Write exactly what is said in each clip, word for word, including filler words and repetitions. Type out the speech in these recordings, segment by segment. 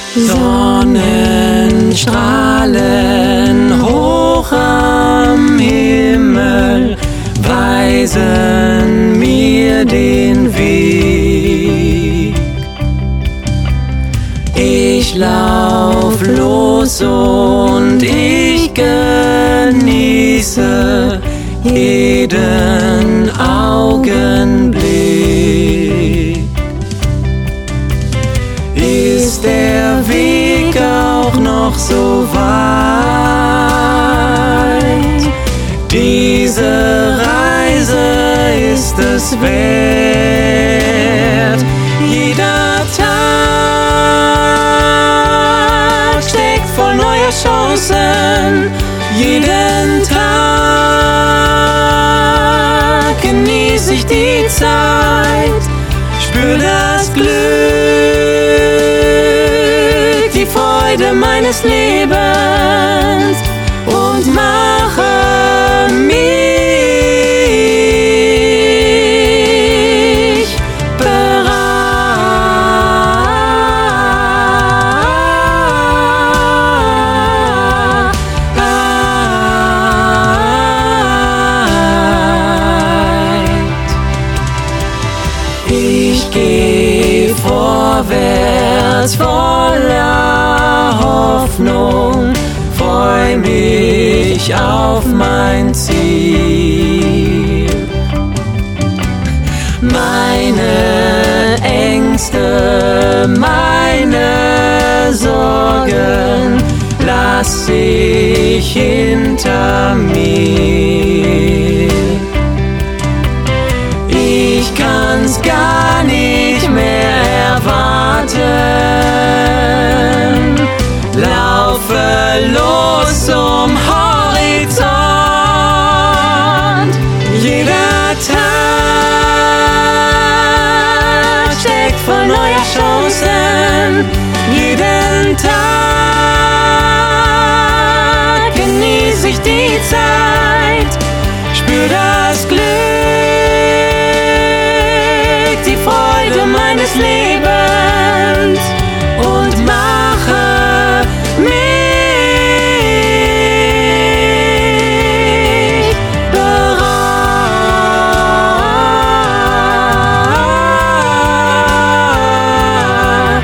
Sonnenstrahlen hoch am Himmel weisen mir den Weg. Ich lauf los und ich genieße jeden Augenblick. Ist der Weg auch noch so weit? Diese Reise ist es wert. Jeder Tag steckt voll neuer Chancen. Jeden Tag genieße ich die Zeit, spür das Glück, die Freude meines Lebens und mache mich bereit. Ich geh vorwärts voller Hoffnung, freu mich auf mein Ziel. Meine Ängste, meine Sorgen lass ich hinter mir. Ich kann's gar nicht mehr erwarten, laufe los zum Horizont. Jeder Tag steckt voll neuer Chancen, jeden Tag genieße ich die Zeit, spür das Glück, die Freude meines Lebens und mache mich bereit.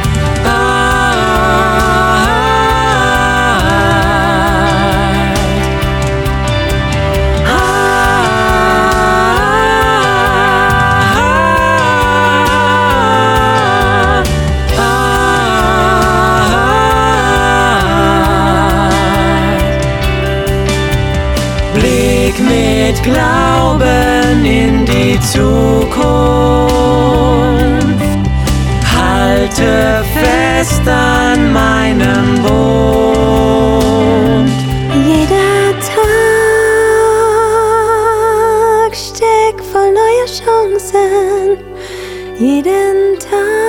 Blick mit Glauben in die Zukunft, halte fest an meinem Bund. Jeder Tag steckt voll neuer Chancen, jeden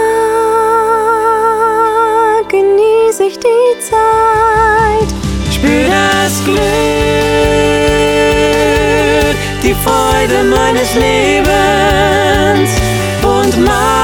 Tag genieße ich die Zeit, Spür das Glück, die Freude meines Lebens und mach